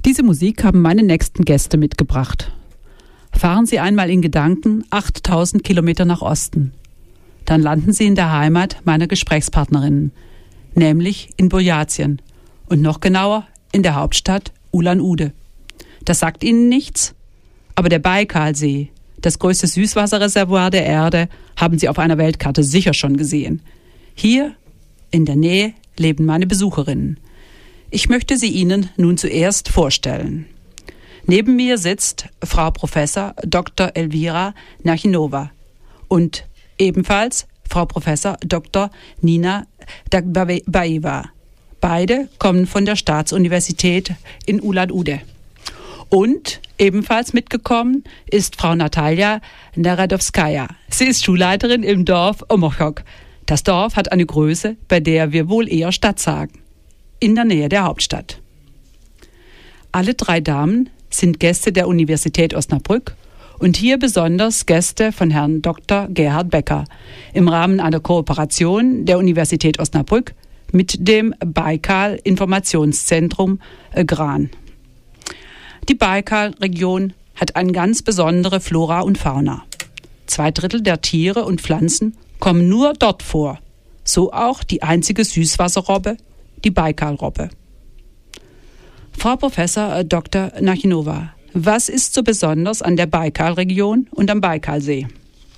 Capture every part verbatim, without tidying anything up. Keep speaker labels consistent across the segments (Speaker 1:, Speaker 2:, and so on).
Speaker 1: Diese Musik haben meine nächsten Gäste mitgebracht. Fahren Sie einmal in Gedanken achttausend Kilometer nach Osten. Dann landen Sie in der Heimat meiner Gesprächspartnerinnen, nämlich in Burjatien und noch genauer in der Hauptstadt Ulan-Ude. Das sagt Ihnen nichts? Aber der Baikalsee, das größte Süßwasserreservoir der Erde, haben Sie auf einer Weltkarte sicher schon gesehen. Hier in der Nähe leben meine Besucherinnen. Ich möchte sie Ihnen nun zuerst vorstellen. Neben mir sitzt Frau Professor Doktor Elvira Narchinova und ebenfalls Frau Professor Doktor Nina Dagbaeva. Beide kommen von der Staatsuniversität in Ulan-Ude. Und ebenfalls mitgekommen ist Frau Natalia Narodowskaja. Sie ist Schulleiterin im Dorf Omochok. Das Dorf hat eine Größe, bei der wir wohl eher Stadt sagen, in der Nähe der Hauptstadt. Alle drei Damen sind Gäste der Universität Osnabrück und hier besonders Gäste von Herrn Doktor Gerhard Becker im Rahmen einer Kooperation der Universität Osnabrück mit dem Baikal-Informationszentrum Gran. Die Baikal-Region hat eine ganz besondere Flora und Fauna. Zwei Drittel der Tiere und Pflanzen kommen nur dort vor. So auch die einzige Süßwasserrobbe, die Baikalrobbe. Frau Professor Doktor Narchinova, was ist so besonders an der Baikalregion und am Baikalsee?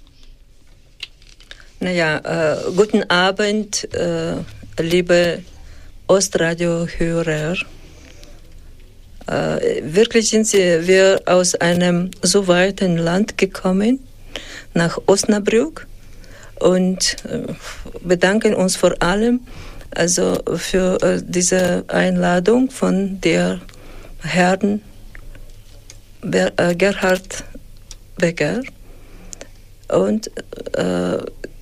Speaker 2: Naja, äh, guten Abend, äh, liebe Ostradio-Hörer. Äh, wirklich sind sie, wir aus einem so weiten Land gekommen, nach Osnabrück, und äh, bedanken uns vor allem also für äh, diese Einladung von der Herrn Ber- äh, Gerhard Becker. Und äh,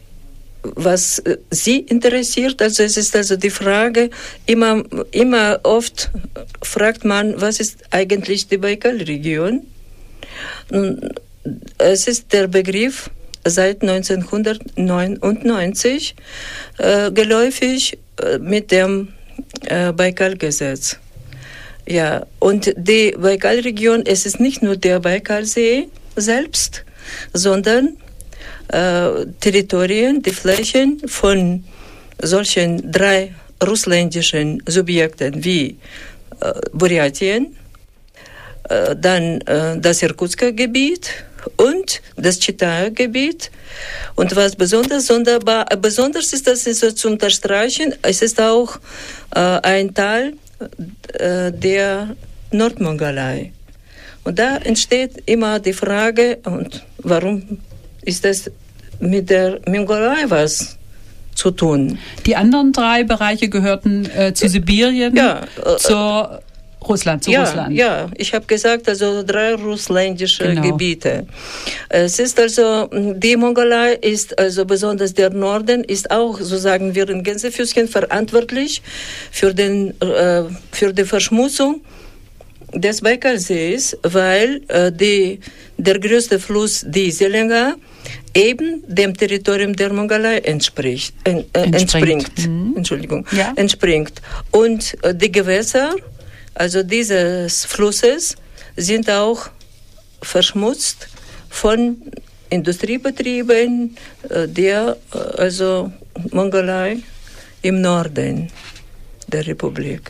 Speaker 2: was Sie interessiert, also es ist also die Frage, immer, immer oft fragt man, was ist eigentlich die Baikalregion? Nun, es ist der Begriff seit neunzehnhundertneunundneunzig äh, geläufig äh, mit dem äh, Baikalgesetz. Ja, und die Baikalregion, es ist nicht nur der Baikalsee selbst, sondern äh, Territorien, die Flächen von solchen drei russländischen Subjekten wie äh, Burjatien, äh, dann äh, das Irkutsker Gebiet und das Chitaia-Gebiet. Und was besonders sonderbar, besonders ist, das ist so zu unterstreichen, es ist auch äh, ein Teil äh, der Nordmongolei. Und da entsteht immer die Frage, und warum ist das mit der Mongolei was zu tun?
Speaker 1: Die anderen drei Bereiche gehörten äh, zu Sibirien,
Speaker 2: ja, äh,
Speaker 1: zur Russland, zu
Speaker 2: ja,
Speaker 1: Russland.
Speaker 2: Ja, ich habe gesagt, also drei russländische
Speaker 1: Genau.
Speaker 2: Gebiete. Es ist also, die Mongolei ist also besonders der Norden, ist auch, so sagen wir in Gänsefüßchen, verantwortlich für, den, äh, für die Verschmutzung des Baikalsees, weil äh, die, der größte Fluss, die Selenga, eben dem Territorium der Mongolei entspricht, äh, entspringt.
Speaker 1: Mhm.
Speaker 2: Entschuldigung,
Speaker 1: ja.
Speaker 2: entspringt. Und äh, die Gewässer, also dieses Flusses, sind auch verschmutzt von Industriebetrieben äh, der äh, also Mongolei im Norden der Republik.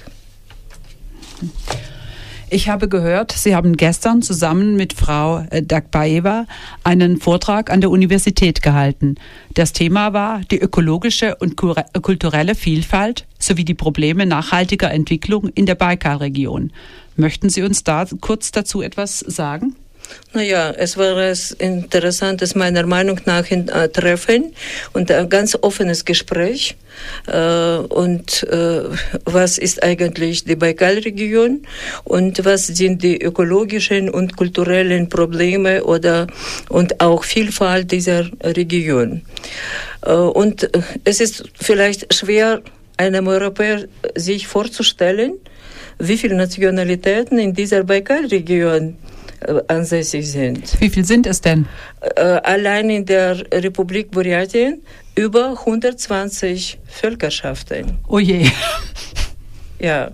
Speaker 1: Ich habe gehört, Sie haben gestern zusammen mit Frau Dagbaeva einen Vortrag an der Universität gehalten. Das Thema war die ökologische und kulturelle Vielfalt sowie die Probleme nachhaltiger Entwicklung in der Baikalregion. Möchten Sie uns da kurz dazu etwas sagen?
Speaker 2: Naja, es war ein interessantes, meiner Meinung nach, ein äh, Treffen und ein ganz offenes Gespräch. Äh, und äh, was ist eigentlich die Baikalregion und was sind die ökologischen und kulturellen Probleme oder und auch Vielfalt dieser Region. Äh, und es ist vielleicht schwer, einem Europäer sich vorzustellen, wie viele Nationalitäten in dieser Baikalregion ansässig sind.
Speaker 1: Wie viel sind es denn?
Speaker 2: Äh, allein in der Republik Burjatien über hundertzwanzig Völkerschaften.
Speaker 1: Oh je.
Speaker 2: Ja,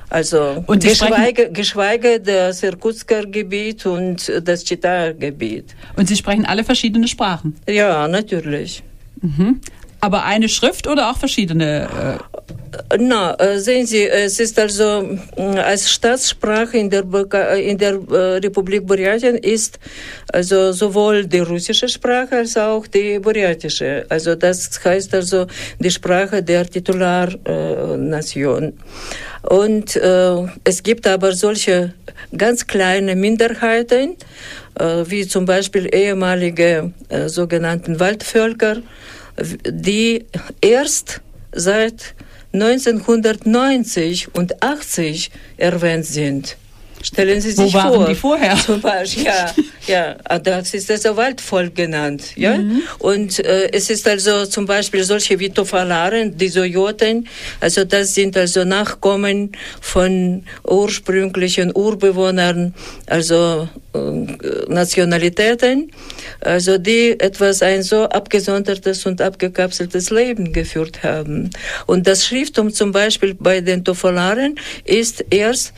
Speaker 2: Also
Speaker 1: und
Speaker 2: geschweige, geschweige das Irkutsker Gebiet und das Chita-Gebiet.
Speaker 1: Und Sie sprechen alle verschiedene Sprachen?
Speaker 2: Ja, natürlich.
Speaker 1: Mhm. Aber eine Schrift oder auch verschiedene?
Speaker 2: Äh Na, sehen Sie, es ist also als Staatssprache in der, in der Republik Burятien ist also sowohl die russische Sprache als auch die buryatische. Also das heißt also die Sprache der Titularnation. Und äh, es gibt aber solche ganz kleine Minderheiten, äh, wie zum Beispiel ehemalige äh, sogenannten Waldvölker, die erst seit neunzehnhundertneunzig und achtzig erwähnt sind. Stellen Sie sich
Speaker 1: Wo waren
Speaker 2: vor.
Speaker 1: die vorher?
Speaker 2: Zum Beispiel, ja, ja, das ist das Waldvolk genannt, ja. Mhm. Und äh, es ist also zum Beispiel solche wie Tofalaren, die Sojoten, also das sind also Nachkommen von ursprünglichen Urbewohnern, also äh, Nationalitäten, also die etwas ein so abgesondertes und abgekapseltes Leben geführt haben. Und das Schrifttum zum Beispiel bei den Tofalaren ist erst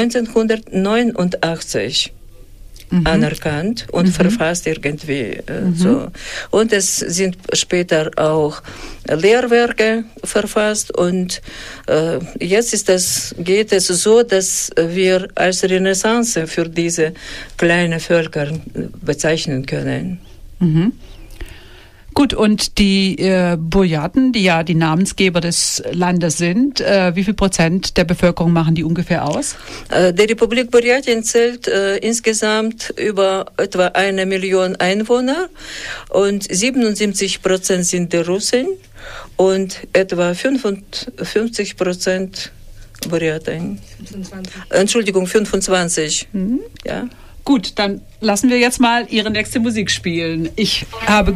Speaker 2: neunzehnhundertneunundachtzig mhm. anerkannt und mhm. verfasst irgendwie äh, mhm. so. Und es sind später auch Lehrwerke verfasst und äh, jetzt ist das, geht es so, dass wir als Renaissance für diese kleinen Völker bezeichnen können.
Speaker 1: Mhm. Gut, und die äh, Buryaten, die ja die Namensgeber des Landes sind, äh, wie viel Prozent der Bevölkerung machen die ungefähr aus?
Speaker 2: Äh, die Republik Burятien zählt äh, insgesamt über etwa eine Million Einwohner und siebenundsiebzig Prozent sind die Russen und etwa fünfundfünfzig Prozent Buryaten. fünfundzwanzig. Entschuldigung, fünfundzwanzig. Mhm. Ja.
Speaker 1: Gut, dann lassen wir jetzt mal Ihre nächste Musik spielen. Ich habe